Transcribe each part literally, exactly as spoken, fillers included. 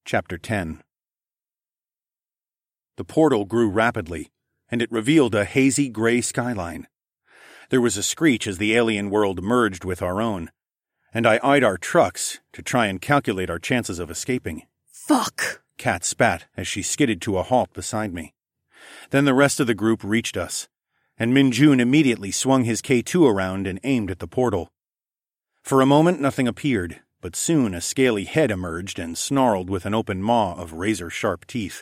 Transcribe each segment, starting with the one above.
Chapter ten. The portal grew rapidly, and it revealed a hazy gray skyline. There was a screech as the alien world merged with our own, and I eyed our trucks to try and calculate our chances of escaping. Fuck! Kat spat as she skidded to a halt beside me. Then the rest of the group reached us, and Min-jun immediately swung his K two around and aimed at the portal. For a moment nothing appeared, but soon a scaly head emerged and snarled with an open maw of razor-sharp teeth.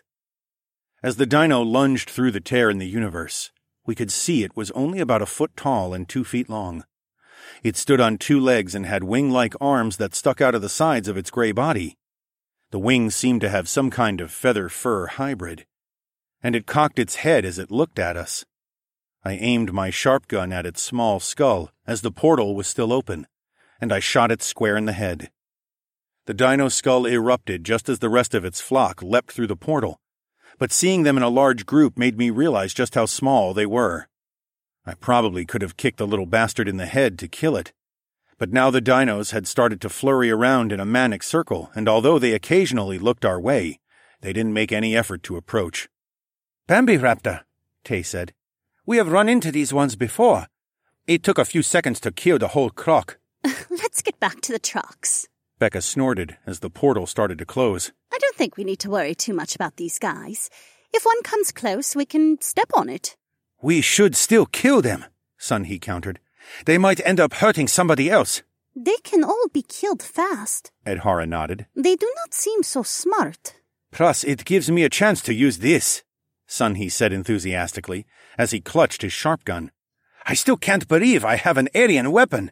As the dino lunged through the tear in the universe, we could see it was only about a foot tall and two feet long. It stood on two legs and had wing-like arms that stuck out of the sides of its gray body. The wings seemed to have some kind of feather-fur hybrid, and it cocked its head as it looked at us. I aimed my sharp gun at its small skull as the portal was still open, and I shot it square in the head. The dino skull erupted just as the rest of its flock leapt through the portal, but seeing them in a large group made me realize just how small they were. I probably could have kicked the little bastard in the head to kill it, but now the dinos had started to flurry around in a manic circle, and although they occasionally looked our way, they didn't make any effort to approach. "Bambiraptor," Tay said. "We have run into these ones before. It took a few seconds to kill the whole croc." Let's get back to the trucks. Becca snorted as the portal started to close. I don't think we need to worry too much about these guys. If one comes close, we can step on it. "We should still kill them," Sun-hee countered. "They might end up hurting somebody else." They can all be killed fast. Edhara nodded. They do not seem so smart. "Plus, it gives me a chance to use this," Sun-hee said enthusiastically as he clutched his sharp gun. "I still can't believe I have an alien weapon."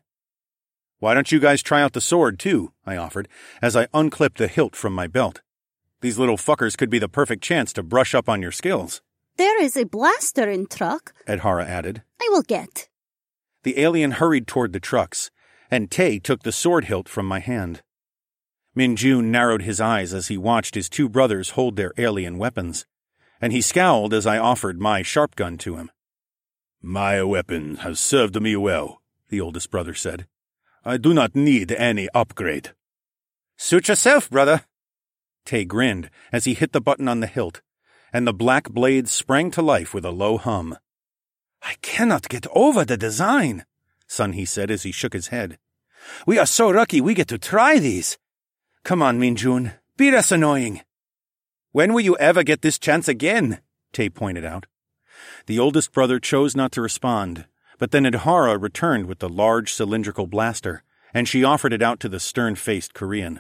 "Why don't you guys try out the sword, too?" I offered, as I unclipped the hilt from my belt. "These little fuckers could be the perfect chance to brush up on your skills." "There is a blaster in truck," Edhara added. "I will get." The alien hurried toward the trucks, and Tay took the sword hilt from my hand. Min-jun narrowed his eyes as he watched his two brothers hold their alien weapons, and he scowled as I offered my sharp gun to him. "My weapon has served me well," the oldest brother said. "I do not need any upgrade." "Suit yourself, brother." Tay grinned as he hit the button on the hilt, and the black blade sprang to life with a low hum. "I cannot get over the design," Sun-hee said as he shook his head. "We are so lucky we get to try these. Come on, Min-jun, be less annoying." "When will you ever get this chance again?" Tay pointed out. The oldest brother chose not to respond, but then Edhara returned with the large cylindrical blaster, and she offered it out to the stern-faced Korean.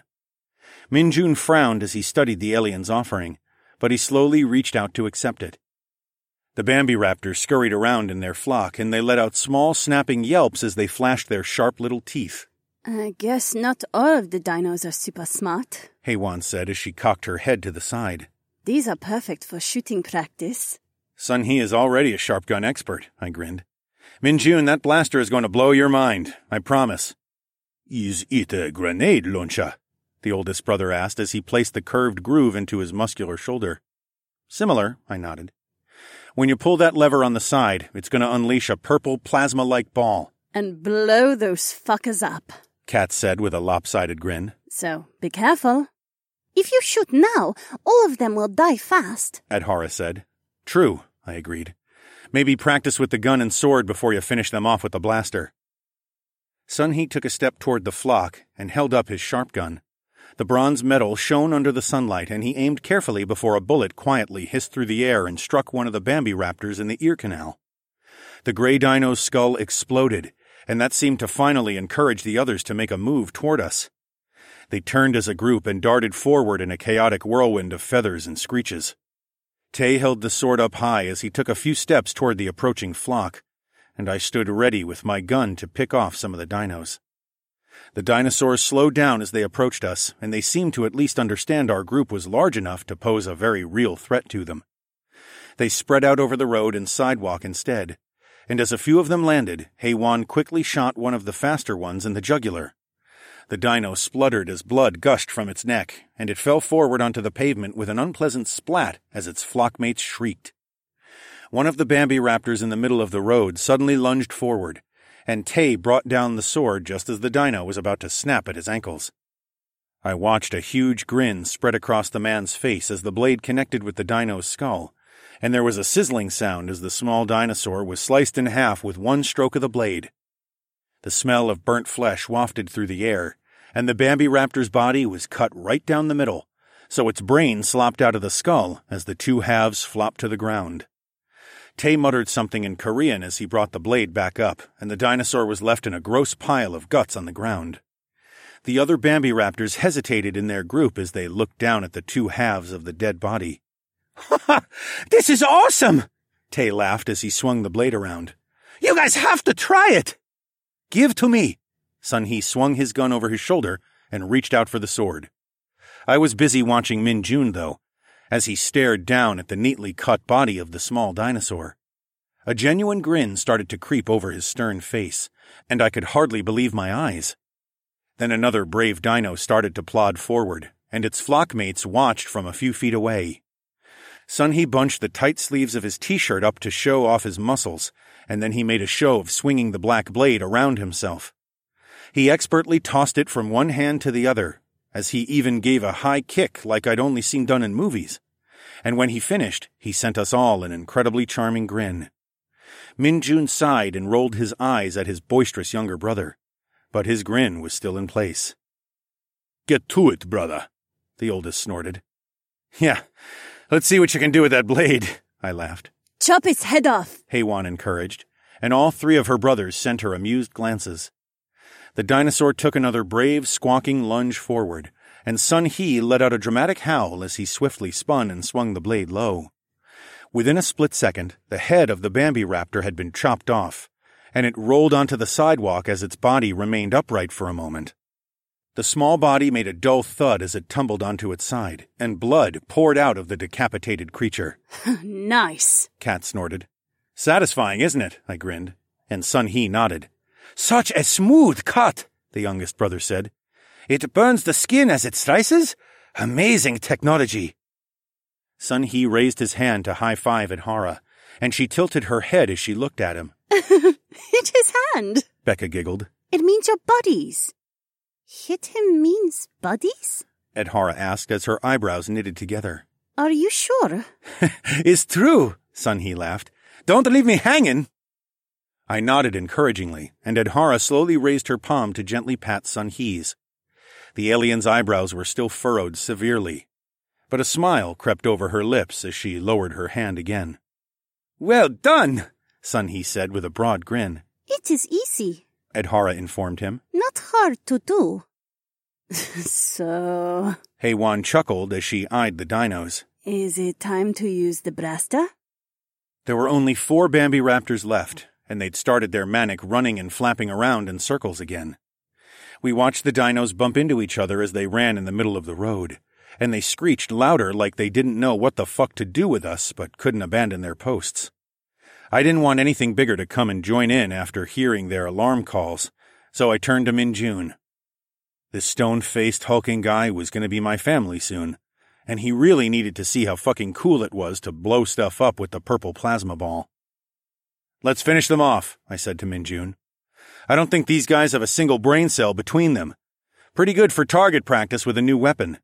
Min-jun frowned as he studied the alien's offering, but he slowly reached out to accept it. The Bambiraptors scurried around in their flock, and they let out small snapping yelps as they flashed their sharp little teeth. "I guess not all of the dinos are super smart," Haewon said as she cocked her head to the side. "These are perfect for shooting practice." "Sun-hee is already a sharp gun expert," I grinned. "Min-jun, that blaster is going to blow your mind, I promise." "Is it a grenade launcher?" the oldest brother asked as he placed the curved groove into his muscular shoulder. "Similar," I nodded. "When you pull that lever on the side, it's going to unleash a purple plasma-like ball." "And blow those fuckers up," Kat said with a lopsided grin. "So, be careful. If you shoot now, all of them will die fast," Edhara said. "True," I agreed. "Maybe practice with the gun and sword before you finish them off with the blaster." Sun-hee took a step toward the flock and held up his sharp gun. The bronze metal shone under the sunlight, and he aimed carefully before a bullet quietly hissed through the air and struck one of the Bambiraptors in the ear canal. The gray dino's skull exploded, and that seemed to finally encourage the others to make a move toward us. They turned as a group and darted forward in a chaotic whirlwind of feathers and screeches. Tay held the sword up high as he took a few steps toward the approaching flock, and I stood ready with my gun to pick off some of the dinos. The dinosaurs slowed down as they approached us, and they seemed to at least understand our group was large enough to pose a very real threat to them. They spread out over the road and sidewalk instead, and as a few of them landed, Haewon quickly shot one of the faster ones in the jugular. The dino spluttered as blood gushed from its neck, and it fell forward onto the pavement with an unpleasant splat as its flockmates shrieked. One of the Bambiraptors in the middle of the road suddenly lunged forward, and Tay brought down the sword just as the dino was about to snap at his ankles. I watched a huge grin spread across the man's face as the blade connected with the dino's skull, and there was a sizzling sound as the small dinosaur was sliced in half with one stroke of the blade. The smell of burnt flesh wafted through the air, and the Bambiraptor's body was cut right down the middle, so its brain slopped out of the skull as the two halves flopped to the ground. Tay muttered something in Korean as he brought the blade back up, and the dinosaur was left in a gross pile of guts on the ground. The other Bambiraptors hesitated in their group as they looked down at the two halves of the dead body. "Ha ha! This is awesome!" Tay laughed as he swung the blade around. "You guys have to try it!" "Give to me!" Sun Hee swung his gun over his shoulder and reached out for the sword. I was busy watching Min Jun, though, as he stared down at the neatly cut body of the small dinosaur. A genuine grin started to creep over his stern face, and I could hardly believe my eyes. Then another brave dino started to plod forward, and its flockmates watched from a few feet away. Sun Hee bunched the tight sleeves of his t-shirt up to show off his muscles, and then he made a show of swinging the black blade around himself. He expertly tossed it from one hand to the other, as he even gave a high kick like I'd only seen done in movies. And when he finished, he sent us all an incredibly charming grin. Min Jun sighed and rolled his eyes at his boisterous younger brother, but his grin was still in place. "Get to it, brother," the oldest snorted. "Yeah, let's see what you can do with that blade," I laughed. "Chop his head off," Heywan encouraged, and all three of her brothers sent her amused glances. The dinosaur took another brave, squawking lunge forward, and Sun Hee let out a dramatic howl as he swiftly spun and swung the blade low. Within a split second, the head of the Bambiraptor had been chopped off, and it rolled onto the sidewalk as its body remained upright for a moment. The small body made a dull thud as it tumbled onto its side, and blood poured out of the decapitated creature. "Nice," Cat snorted. "Satisfying, isn't it?" I grinned, and Sun Hee nodded. "Such a smooth cut," the youngest brother said. "It burns the skin as it slices? Amazing technology." Sun Hee raised his hand to high-five at Hara, and she tilted her head as she looked at him. "Hit his hand," Becca giggled. "It means you're buddies." "Hit him means buddies?" Edhara asked as her eyebrows knitted together. "Are you sure?" "It's true," Sun Hee laughed. "Don't leave me hanging." I nodded encouragingly, and Edhara slowly raised her palm to gently pat Sun Hee's. The alien's eyebrows were still furrowed severely, but a smile crept over her lips as she lowered her hand again. "Well done," Sun Hee said with a broad grin. "It is easy," Edhara informed him. "Not hard to do." "So..." Heywan chuckled as she eyed the dinos. "Is it time to use the blaster?" There were only four Bambiraptors left, and they'd started their manic running and flapping around in circles again. We watched the dinos bump into each other as they ran in the middle of the road, and they screeched louder like they didn't know what the fuck to do with us but couldn't abandon their posts. I didn't want anything bigger to come and join in after hearing their alarm calls, so I turned to Min Jun. This stone-faced hulking guy was going to be my family soon, and he really needed to see how fucking cool it was to blow stuff up with the purple plasma ball. "Let's finish them off," I said to Min Jun. "I don't think these guys have a single brain cell between them. Pretty good for target practice with a new weapon."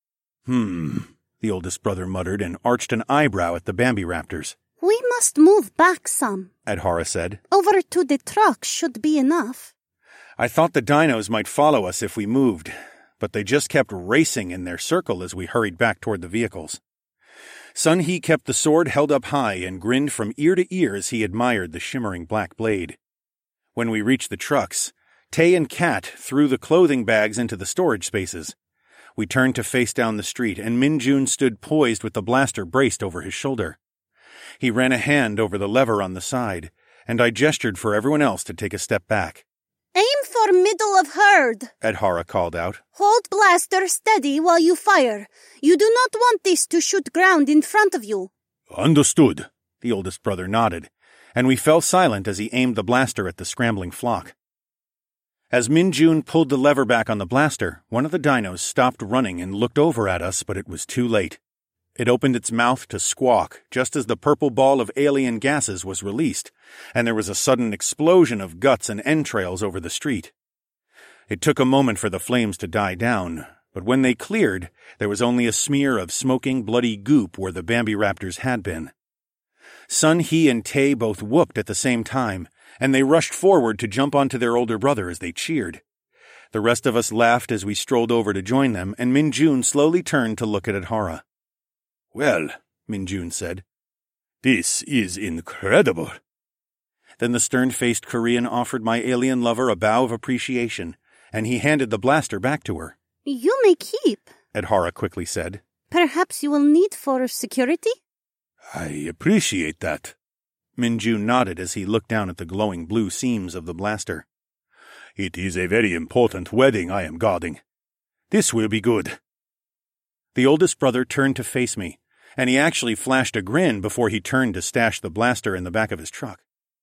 Hmm, the oldest brother muttered and arched an eyebrow at the Bambiraptors. "We must move back some," Edhara said. "Over to the truck should be enough." I thought the dinos might follow us if we moved, but they just kept racing in their circle as we hurried back toward the vehicles. Sun Hee kept the sword held up high and grinned from ear to ear as he admired the shimmering black blade. When we reached the trucks, Tay and Kat threw the clothing bags into the storage spaces. We turned to face down the street, and Min Jun stood poised with the blaster braced over his shoulder. He ran a hand over the lever on the side, and I gestured for everyone else to take a step back. "Aim for middle of herd," Edhara called out. "Hold blaster steady while you fire. You do not want this to shoot ground in front of you." "Understood," the oldest brother nodded, and we fell silent as he aimed the blaster at the scrambling flock. As Min Jun pulled the lever back on the blaster, one of the dinos stopped running and looked over at us, but it was too late. It opened its mouth to squawk just as the purple ball of alien gases was released, and there was a sudden explosion of guts and entrails over the street. It took a moment for the flames to die down, But when they cleared, there was only a smear of smoking, bloody goop where the Bambi Raptors had been. Sun Hee and Tay both whooped at the same time, and they rushed forward to jump onto their older brother as they cheered. The rest of us laughed as we strolled over to join them, and Min Jun slowly turned to look at Adhara. "Well," Min Jun said, "this is incredible." Then the stern-faced Korean offered my alien lover a bow of appreciation, and he handed the blaster back to her. "You may keep," Adhara quickly said. "Perhaps you will need for security?" "I appreciate that." Min Jun nodded as he looked down at the glowing blue seams of the blaster. "It is a very important wedding I am guarding. This will be good." The oldest brother turned to face me, and he actually flashed a grin before he turned to stash the blaster in the back of his truck.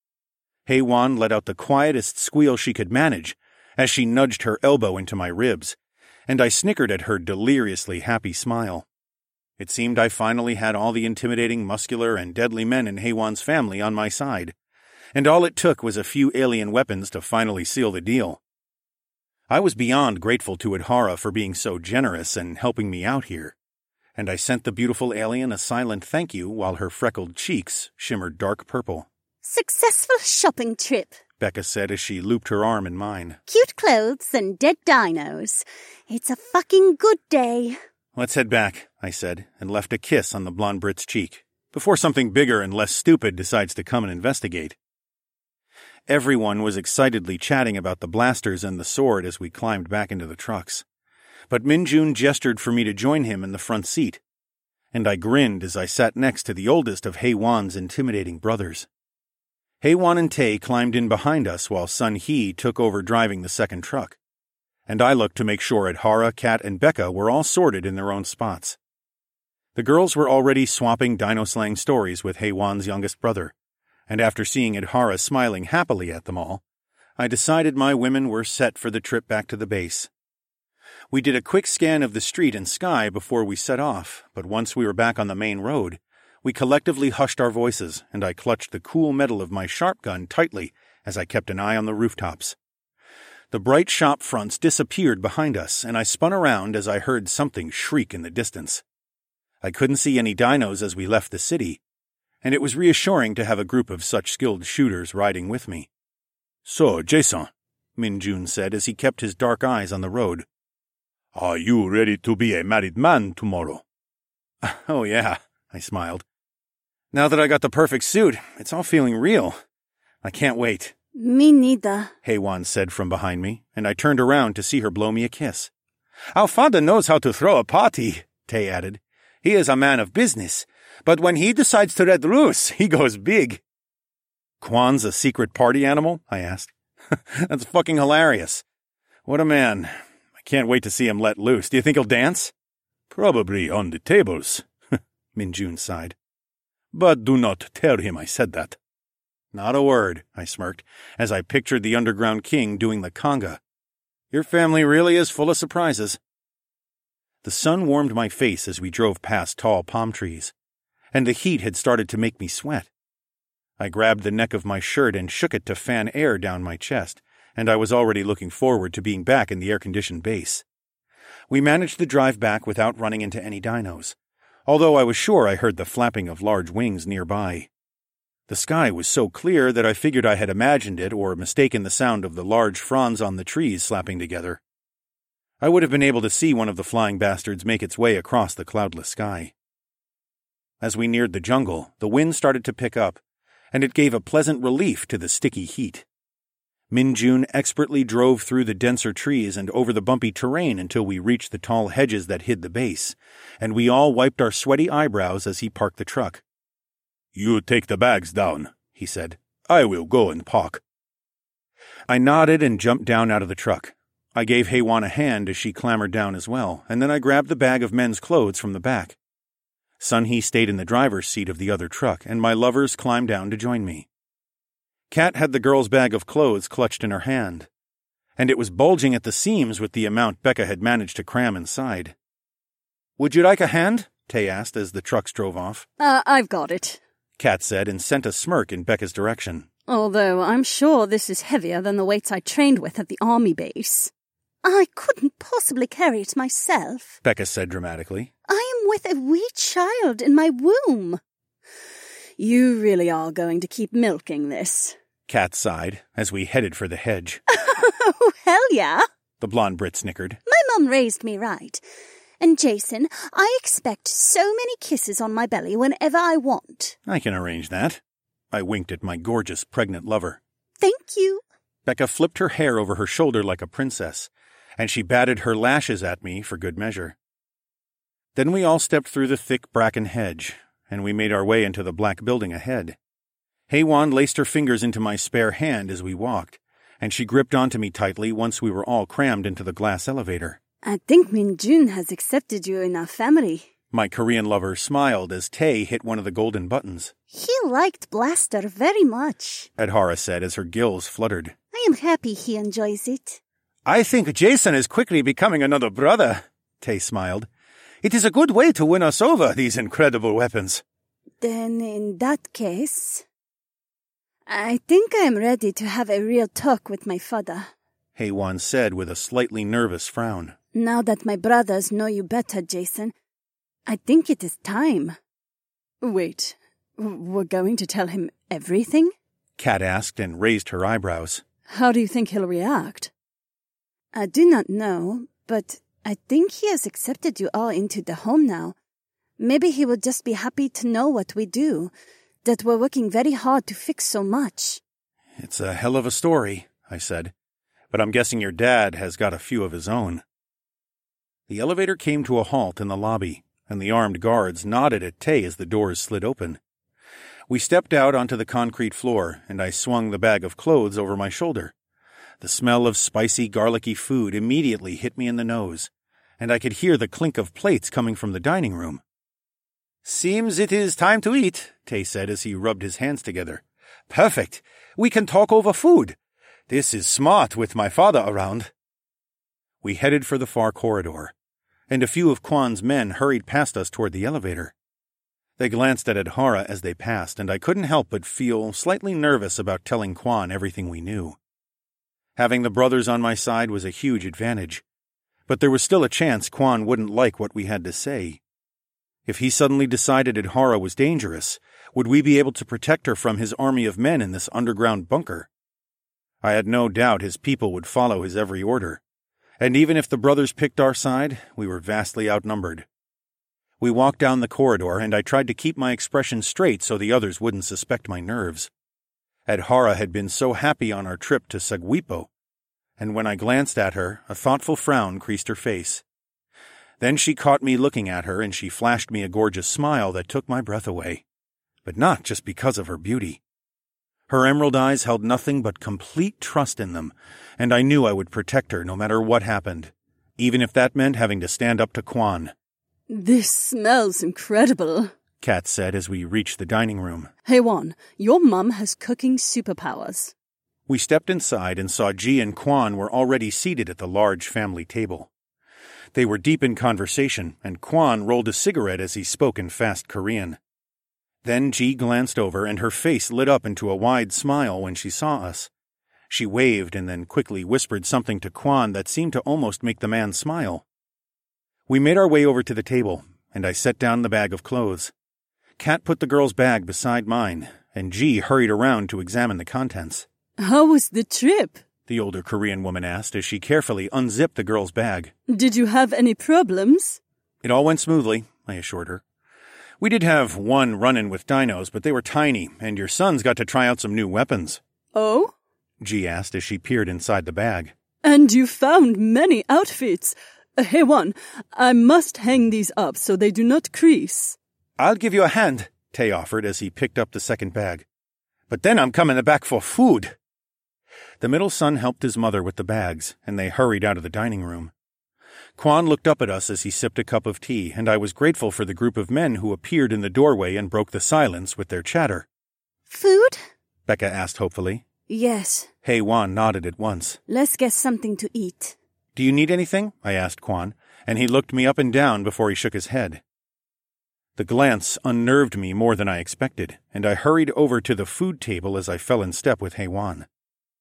Hae-won let out the quietest squeal she could manage as she nudged her elbow into my ribs, and I snickered at her deliriously happy smile. It seemed I finally had all the intimidating, muscular, and deadly men in Hae-won's family on my side, and all it took was a few alien weapons to finally seal the deal. I was beyond grateful to Adhara for being so generous and helping me out here, and I sent the beautiful alien a silent thank you while her freckled cheeks shimmered dark purple. "Successful shopping trip," Becca said as she looped her arm in mine. "Cute clothes and dead dinos. It's a fucking good day." "Let's head back," I said, and left a kiss on the blonde Brit's cheek, before something bigger and less stupid decides to come and investigate. Everyone was excitedly chatting about the blasters and the sword as we climbed back into the trucks. But Min Jun gestured for me to join him in the front seat, and I grinned as I sat next to the oldest of Hae-won's intimidating brothers. Hae-won and Tay climbed in behind us while Sun Hee took over driving the second truck, and I looked to make sure Adhara, Kat, and Becca were all sorted in their own spots. The girls were already swapping dino slang stories with Hae-won's youngest brother, and after seeing Adhara smiling happily at them all, I decided my women were set for the trip back to the base. We did a quick scan of the street and sky before we set off, but once we were back on the main road, we collectively hushed our voices, and I clutched the cool metal of my sharp gun tightly as I kept an eye on the rooftops. The bright shop fronts disappeared behind us, and I spun around as I heard something shriek in the distance. I couldn't see any dinos as we left the city, and it was reassuring to have a group of such skilled shooters riding with me. "So, Jason," Min Jun said as he kept his dark eyes on the road, "are you ready to be a married man tomorrow?" "Oh yeah," I smiled. "Now that I got the perfect suit, it's all feeling real. I can't wait." "Me neither," Hae-won said from behind me, and I turned around to see her blow me a kiss. "Our father knows how to throw a party," Tay added. "He is a man of business, but when he decides to let loose, he goes big." "Kwan's a secret party animal?" I asked. "That's fucking hilarious. What a man. I can't wait to see him let loose. Do you think he'll dance?" "Probably on the tables," Min Jun sighed. "But do not tell him I said that." "Not a word," I smirked, as I pictured the underground king doing the conga. "Your family really is full of surprises." The sun warmed my face as we drove past tall palm trees, and the heat had started to make me sweat. I grabbed the neck of my shirt and shook it to fan air down my chest, and I was already looking forward to being back in the air-conditioned base. We managed the drive back without running into any dinos, although I was sure I heard the flapping of large wings nearby. The sky was so clear that I figured I had imagined it or mistaken the sound of the large fronds on the trees slapping together. I would have been able to see one of the flying bastards make its way across the cloudless sky. As we neared the jungle, the wind started to pick up, and it gave a pleasant relief to the sticky heat. Min Jun expertly drove through the denser trees and over the bumpy terrain until we reached the tall hedges that hid the base, and we all wiped our sweaty eyebrows as he parked the truck. "You take the bags down," he said. "I will go and park." I nodded and jumped down out of the truck. I gave Hae-won a hand as she clambered down as well, and then I grabbed the bag of men's clothes from the back. Sun Hee stayed in the driver's seat of the other truck, and my lovers climbed down to join me. Kat had the girl's bag of clothes clutched in her hand, and it was bulging at the seams with the amount Becca had managed to cram inside. "Would you like a hand?" Tay asked as the trucks drove off. Uh, I've got it," Kat said and sent a smirk in Becca's direction. "Although I'm sure this is heavier than the weights I trained with at the army base." I couldn't possibly carry it myself, Becca said dramatically. I am with a wee child in my womb. You really are going to keep milking this. Kat sighed as we headed for the hedge. Oh, hell yeah. The blonde Brit snickered. My mum raised me right. And Jason, I expect so many kisses on my belly whenever I want. I can arrange that. I winked at my gorgeous pregnant lover. Thank you. Becca flipped her hair over her shoulder like a princess, and she batted her lashes at me for good measure. Then we all stepped through the thick bracken hedge, and we made our way into the black building ahead. Heywan laced her fingers into my spare hand as we walked, and she gripped onto me tightly once we were all crammed into the glass elevator. I think Min-jun has accepted you in our family. My Korean lover smiled as Tae hit one of the golden buttons. He liked Blaster very much, Adhara said as her gills fluttered. I am happy he enjoys it. I think Jason is quickly becoming another brother, Tae smiled. It is a good way to win us over, these incredible weapons. Then in that case, I think I am ready to have a real talk with my father. Heywan said with a slightly nervous frown. Now that my brothers know you better, Jason, I think it is time. Wait, we're going to tell him everything? Kat asked and raised her eyebrows. How do you think he'll react? I do not know, but I think he has accepted you all into the home now. Maybe he will just be happy to know what we do, that we're working very hard to fix so much. It's a hell of a story, I said, but I'm guessing your dad has got a few of his own. The elevator came to a halt in the lobby, and the armed guards nodded at Tae as the doors slid open. We stepped out onto the concrete floor, and I swung the bag of clothes over my shoulder. The smell of spicy, garlicky food immediately hit me in the nose, and I could hear the clink of plates coming from the dining room. Seems it is time to eat, Tae said as he rubbed his hands together. Perfect. We can talk over food. This is smart with my father around. We headed for the far corridor, and a few of Kwan's men hurried past us toward the elevator. They glanced at Adhara as they passed, and I couldn't help but feel slightly nervous about telling Kwan everything we knew. Having the brothers on my side was a huge advantage, but there was still a chance Kwan wouldn't like what we had to say. If he suddenly decided Adhara was dangerous, would we be able to protect her from his army of men in this underground bunker? I had no doubt his people would follow his every order, and even if the brothers picked our side, we were vastly outnumbered. We walked down the corridor, and I tried to keep my expression straight so the others wouldn't suspect my nerves. Adhara had been so happy on our trip to Sagwipo, and when I glanced at her, a thoughtful frown creased her face. Then she caught me looking at her, and she flashed me a gorgeous smile that took my breath away, but not just because of her beauty. Her emerald eyes held nothing but complete trust in them, and I knew I would protect her no matter what happened, even if that meant having to stand up to Kwan. This smells incredible, Kat said as we reached the dining room. Heywan, your mum has cooking superpowers. We stepped inside and saw Ji and Kwan were already seated at the large family table. They were deep in conversation, and Kwan rolled a cigarette as he spoke in fast Korean. Then Ji glanced over, and her face lit up into a wide smile when she saw us. She waved and then quickly whispered something to Kwan that seemed to almost make the man smile. We made our way over to the table, and I set down the bag of clothes. Kat put the girl's bag beside mine, and Ji hurried around to examine the contents. How was the trip? The older Korean woman asked as she carefully unzipped the girl's bag. Did you have any problems? It all went smoothly, I assured her. We did have one run-in with dinos, but they were tiny, and your son's got to try out some new weapons. Oh? Ji asked as she peered inside the bag. And you found many outfits. Uh, Heywan, I must hang these up so they do not crease. I'll give you a hand, Tae offered as he picked up the second bag. But then I'm coming back for food. The middle son helped his mother with the bags, and they hurried out of the dining room. Kwan looked up at us as he sipped a cup of tea, and I was grateful for the group of men who appeared in the doorway and broke the silence with their chatter. Food? Becca asked hopefully. Yes. Heywan nodded at once. Let's get something to eat. Do you need anything? I asked Kwan, and he looked me up and down before he shook his head. The glance unnerved me more than I expected, and I hurried over to the food table as I fell in step with Heywan.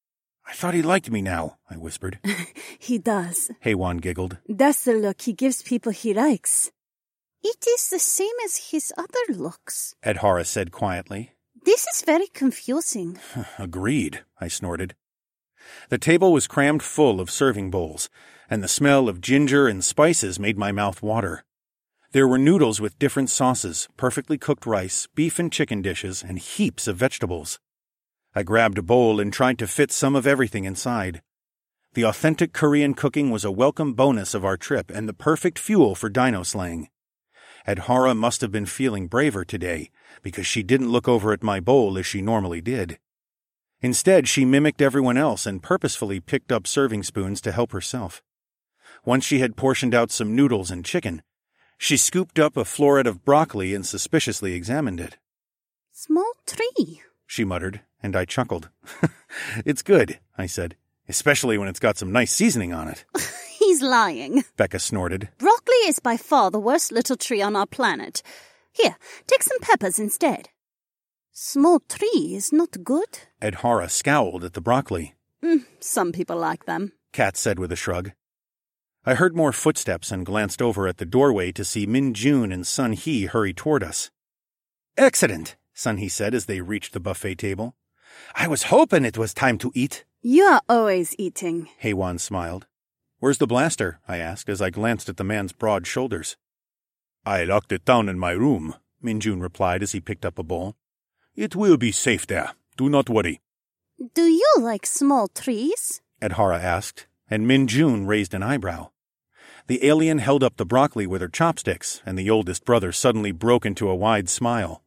I thought he liked me now, I whispered. He does. Heiwan giggled. That's the look he gives people he likes. It is the same as his other looks, Adhara said quietly. This is very confusing. Agreed, I snorted. The table was crammed full of serving bowls, and the smell of ginger and spices made my mouth water. There were noodles with different sauces, perfectly cooked rice, beef and chicken dishes, and heaps of vegetables. I grabbed a bowl and tried to fit some of everything inside. The authentic Korean cooking was a welcome bonus of our trip and the perfect fuel for dino slaying. Adhara must have been feeling braver today, because she didn't look over at my bowl as she normally did. Instead, she mimicked everyone else and purposefully picked up serving spoons to help herself. Once she had portioned out some noodles and chicken, she scooped up a floret of broccoli and suspiciously examined it. Small tree, she muttered, and I chuckled. It's good, I said, especially when it's got some nice seasoning on it. He's lying, Becca snorted. Broccoli is by far the worst little tree on our planet. Here, take some peppers instead. Small tree is not good. Adhara scowled at the broccoli. Mm, some people like them, Kat said with a shrug. I heard more footsteps and glanced over at the doorway to see Min Jun and Sun Hee hurry toward us. Excellent, Sun Hee said as they reached the buffet table. I was hoping it was time to eat. You are always eating, Heiwan smiled. Where's the blaster? I asked as I glanced at the man's broad shoulders. I locked it down in my room, Min Jun replied as he picked up a bowl. It will be safe there. Do not worry. Do you like small trees? Adhara asked, and Min Jun raised an eyebrow. The alien held up the broccoli with her chopsticks, and the oldest brother suddenly broke into a wide smile.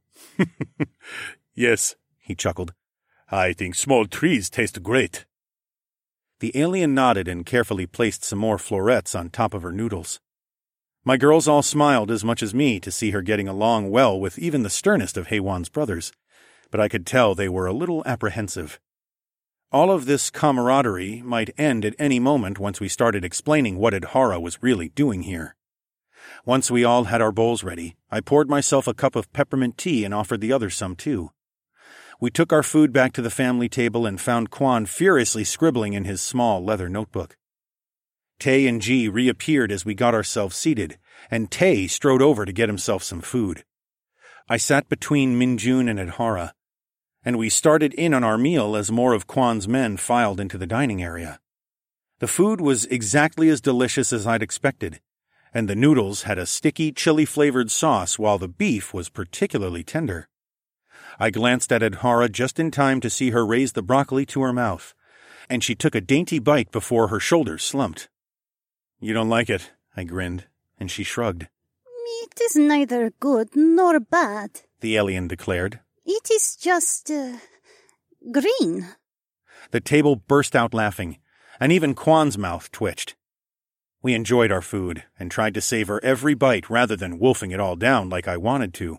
Yes, he chuckled. I think small trees taste great. The alien nodded and carefully placed some more florets on top of her noodles. My girls all smiled as much as me to see her getting along well with even the sternest of Heiwan's brothers, but I could tell they were a little apprehensive. All of this camaraderie might end at any moment once we started explaining what Adhara was really doing here. Once we all had our bowls ready, I poured myself a cup of peppermint tea and offered the others some too. We took our food back to the family table and found Quan furiously scribbling in his small leather notebook. Tay and G reappeared as we got ourselves seated, and Tay strode over to get himself some food. I sat between Min Jun and Adhara, and we started in on our meal as more of Quan's men filed into the dining area. The food was exactly as delicious as I'd expected, and the noodles had a sticky, chili-flavored sauce while the beef was particularly tender. I glanced at Adhara just in time to see her raise the broccoli to her mouth, and she took a dainty bite before her shoulders slumped. You don't like it, I grinned, and she shrugged. It is neither good nor bad, the alien declared. It is just, uh, green. The table burst out laughing, and even Quan's mouth twitched. We enjoyed our food and tried to savor every bite rather than wolfing it all down like I wanted to.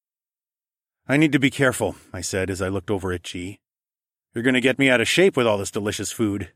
I need to be careful, I said as I looked over at G. You're going to get me out of shape with all this delicious food.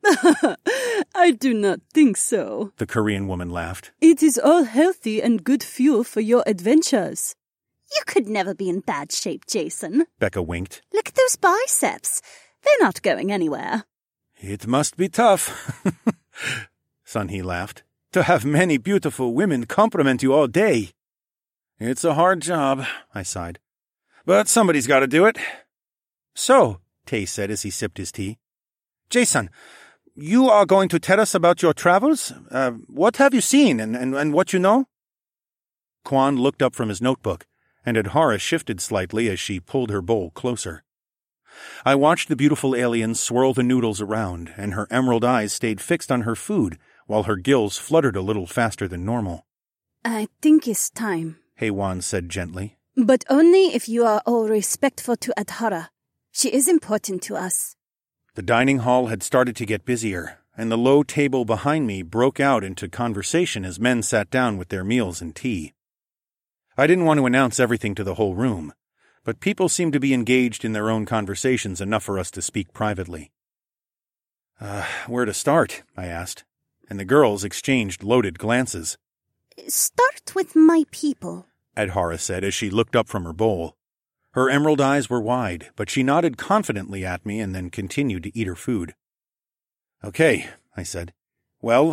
I do not think so, the Korean woman laughed. It is all healthy and good fuel for your adventures. You could never be in bad shape, Jason. Becca winked. Look at those biceps. They're not going anywhere. It must be tough, Sun Hee laughed, to have many beautiful women compliment you all day. It's a hard job, I sighed. But somebody's got to do it. So, Tay said as he sipped his tea. Jason, you are going to tell us about your travels? Uh, what have you seen and, and, and what you know? Quan looked up from his notebook, and Adhara shifted slightly as she pulled her bowl closer. I watched the beautiful alien swirl the noodles around, and her emerald eyes stayed fixed on her food, while her gills fluttered a little faster than normal. I think it's time, Heiwan said gently. But only if you are all respectful to Adhara. She is important to us. The dining hall had started to get busier, and the low table behind me broke out into conversation as men sat down with their meals and tea. I didn't want to announce everything to the whole room, but people seemed to be engaged in their own conversations enough for us to speak privately. Uh, where to start? I asked, and the girls exchanged loaded glances. Start with my people, Adhara said as she looked up from her bowl. Her emerald eyes were wide, but she nodded confidently at me and then continued to eat her food. Okay, I said. Well,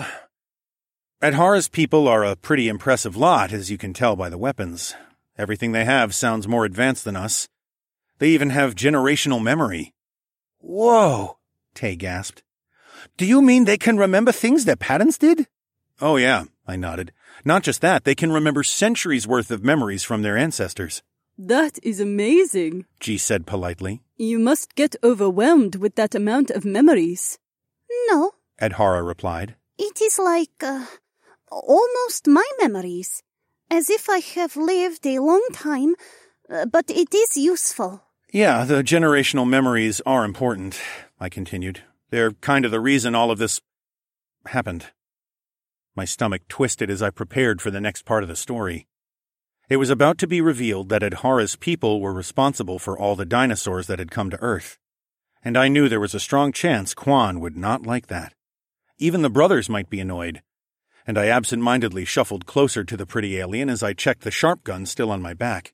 Adhara's people are a pretty impressive lot, as you can tell by the weapons. Everything they have sounds more advanced than us. They even have generational memory. Whoa, Tay gasped. Do you mean they can remember things their parents did? Oh yeah, I nodded. Not just that, they can remember centuries' worth of memories from their ancestors. That is amazing, G said politely. You must get overwhelmed with that amount of memories. No, Adhara replied. It is like, uh, almost my memories. As if I have lived a long time, uh, but it is useful. Yeah, the generational memories are important, I continued. They're kind of the reason all of this happened. My stomach twisted as I prepared for the next part of the story. It was about to be revealed that Adhara's people were responsible for all the dinosaurs that had come to Earth. And I knew there was a strong chance Quan would not like that. Even the brothers might be annoyed. And I absent-mindedly shuffled closer to the pretty alien as I checked the sharp gun still on my back.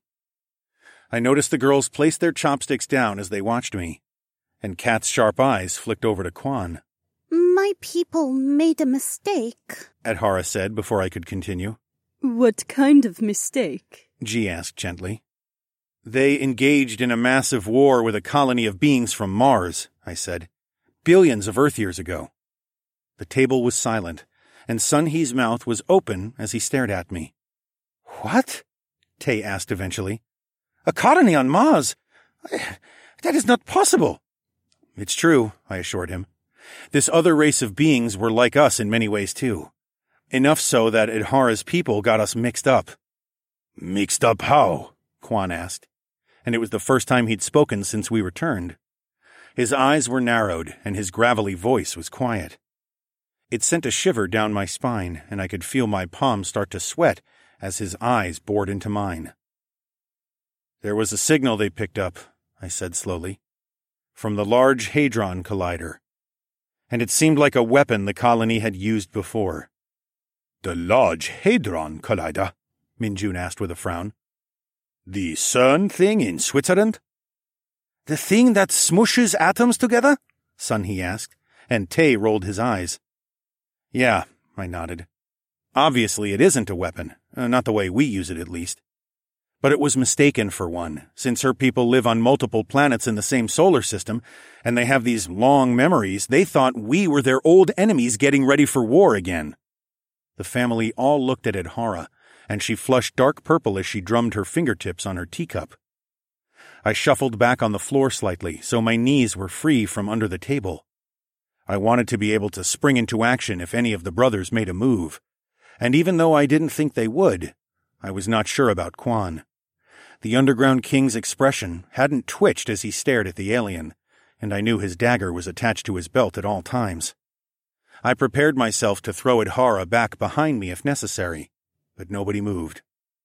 I noticed the girls place their chopsticks down as they watched me, and Kat's sharp eyes flicked over to Quan. My people made a mistake, Adhara said before I could continue. What kind of mistake? G asked gently. They engaged in a massive war with a colony of beings from Mars, I said. Billions of Earth years ago. The table was silent, and Sun Hee's mouth was open as he stared at me. What? Tay asked eventually. A colony on Mars? That is not possible. It's true, I assured him. This other race of beings were like us in many ways too. Enough so that Adhara's people got us mixed up. Mixed up how? Quan asked, and it was the first time he'd spoken since we returned. His eyes were narrowed, and his gravelly voice was quiet. It sent a shiver down my spine, and I could feel my palms start to sweat as his eyes bored into mine. There was a signal they picked up, I said slowly, from the Large Hadron Collider, and it seemed like a weapon the colony had used before. The Large Hadron Collider? Minjun asked with a frown. The CERN thing in Switzerland? The thing that smooshes atoms together? Sun Hee asked, and Tay rolled his eyes. Yeah, I nodded. Obviously it isn't a weapon, uh, not the way we use it at least. But it was mistaken for one, since her people live on multiple planets in the same solar system, and they have these long memories. They thought we were their old enemies getting ready for war again. The family all looked at Adhara, and she flushed dark purple as she drummed her fingertips on her teacup. I shuffled back on the floor slightly, so my knees were free from under the table. I wanted to be able to spring into action if any of the brothers made a move, and even though I didn't think they would, I was not sure about Quan. The Underground King's expression hadn't twitched as he stared at the alien, and I knew his dagger was attached to his belt at all times. I prepared myself to throw Adhara back behind me if necessary, but nobody moved.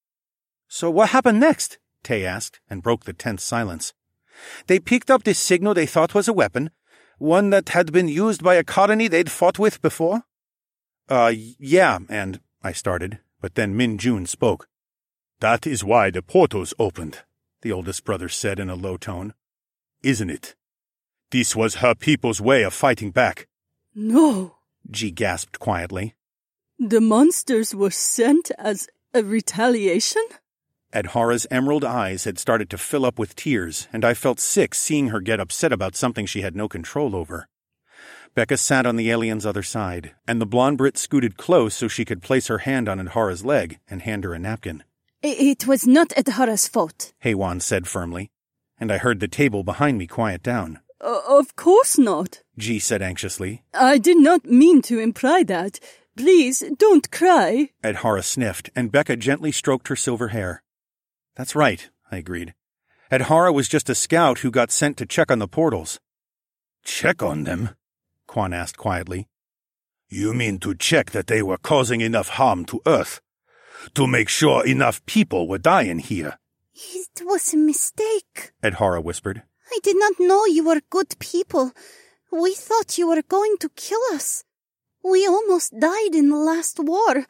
So what happened next? Tay asked, and broke the tense silence. They picked up this signal they thought was a weapon, one that had been used by a colony they'd fought with before? Uh, yeah, and I started, but then Minjun spoke. That is why the portals opened, the oldest brother said in a low tone. Isn't it? This was her people's way of fighting back. No, G gasped quietly. The monsters were sent as a retaliation? Adhara's emerald eyes had started to fill up with tears, and I felt sick seeing her get upset about something she had no control over. Becca sat on the alien's other side, and the blonde Brit scooted close so she could place her hand on Adhara's leg and hand her a napkin. It was not Adhara's fault, Haywan said firmly, and I heard the table behind me quiet down. Uh, of course not, G said anxiously. I did not mean to imply that. Please, don't cry. Adhara sniffed, and Becca gently stroked her silver hair. That's right, I agreed. Adhara was just a scout who got sent to check on the portals. Check on them? Quan asked quietly. You mean to check that they were causing enough harm to Earth? To make sure enough people were dying here? It was a mistake, Adhara whispered. I did not know you were good people. We thought you were going to kill us. We almost died in the last war.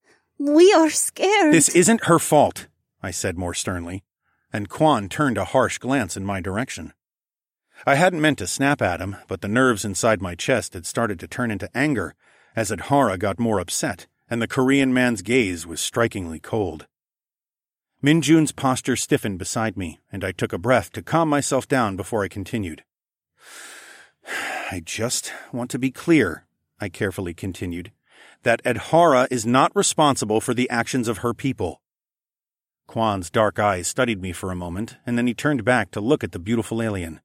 We are scared. This isn't her fault, I said more sternly, and Quan turned a harsh glance in my direction. I hadn't meant to snap at him, but the nerves inside my chest had started to turn into anger as Adhara got more upset, and the Korean man's gaze was strikingly cold. Minjun's posture stiffened beside me, and I took a breath to calm myself down before I continued. I just want to be clear, I carefully continued, that Adhara is not responsible for the actions of her people. Kwan's dark eyes studied me for a moment, and then he turned back to look at the beautiful alien.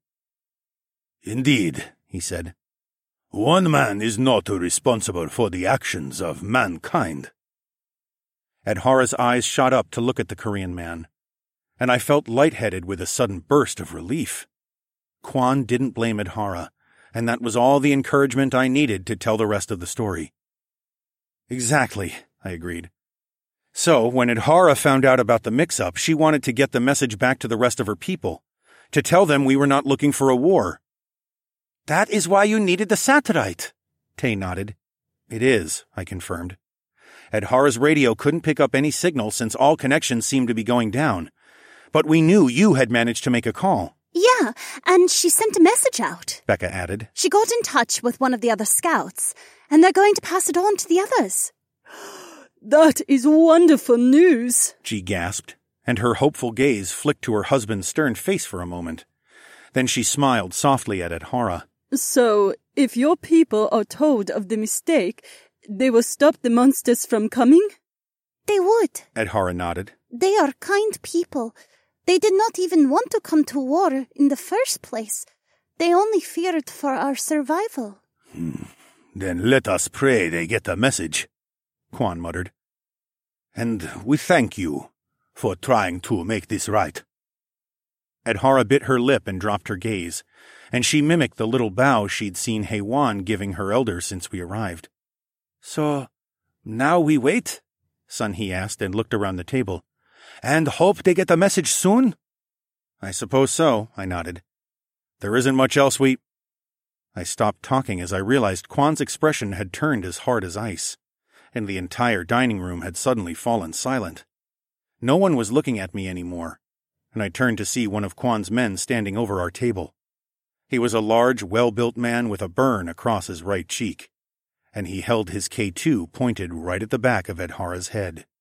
Indeed, he said. One man is not responsible for the actions of mankind. Adhara's eyes shot up to look at the Korean man, and I felt lightheaded with a sudden burst of relief. Kwan didn't blame Adhara, and that was all the encouragement I needed to tell the rest of the story. Exactly, I agreed. So, when Adhara found out about the mix-up, she wanted to get the message back to the rest of her people, to tell them we were not looking for a war. That is why you needed the satellite, Tay nodded. It is, I confirmed. Adhara's radio couldn't pick up any signal since all connections seemed to be going down. But we knew you had managed to make a call. Yeah, and she sent a message out, Becca added. She got in touch with one of the other scouts, and they're going to pass it on to the others. That is wonderful news, she gasped, and her hopeful gaze flicked to her husband's stern face for a moment. Then she smiled softly at Adhara. So, if your people are told of the mistake, they will stop the monsters from coming? They would. Adhara nodded. They are kind people. They did not even want to come to war in the first place. They only feared for our survival. Hmm. Then let us pray they get the message, Kwan muttered. And we thank you for trying to make this right. Adhara bit her lip and dropped her gaze, and she mimicked the little bow she'd seen Heiwan giving her elders since we arrived. So, now we wait? Sun He asked and looked around the table. And hope they get the message soon? I suppose so, I nodded. There isn't much else we... I stopped talking as I realized Kwan's expression had turned as hard as ice, and the entire dining room had suddenly fallen silent. No one was looking at me anymore, and I turned to see one of Kwan's men standing over our table. He was a large, well-built man with a burn across his right cheek, and he held his K two pointed right at the back of Adhara's head.